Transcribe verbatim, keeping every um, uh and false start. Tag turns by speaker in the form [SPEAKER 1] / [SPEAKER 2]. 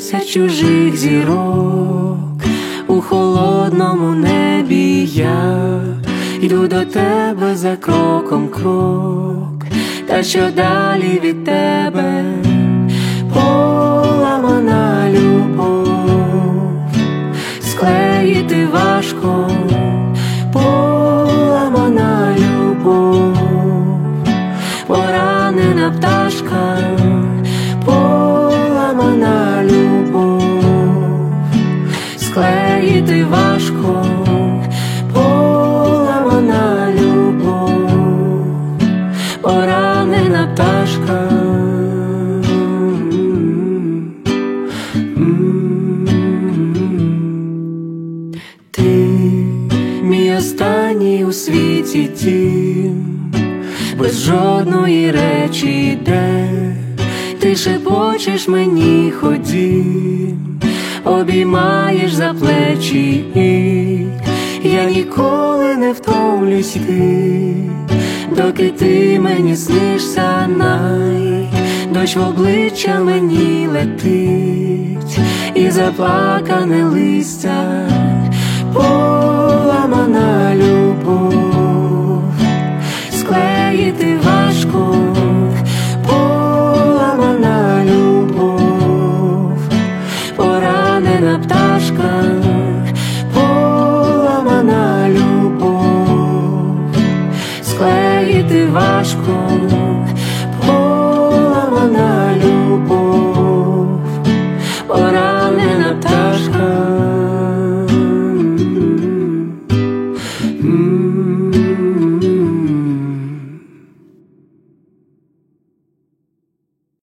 [SPEAKER 1] тисяч чужих зірок. У холодному небі я йду до тебе за кроком крок. Та що далі від тебе поламана любов. Склеїти важко поламана любов. Поранена пташка, поламана любов. Склеїти важко поламана любов. Поранена пташка. Ти мій останній у світі дім, без жодної речі, де ти шепочеш мені ходім, обіймаєш за плечі, і я ніколи не втомлюсь йти, доки ти мені снишся най. Дощ в обличчя мені летить, і заплакане листя, поламана любов. Склеїти важко поламана любов. Поранена пташка, поламана любов. Склеїти важко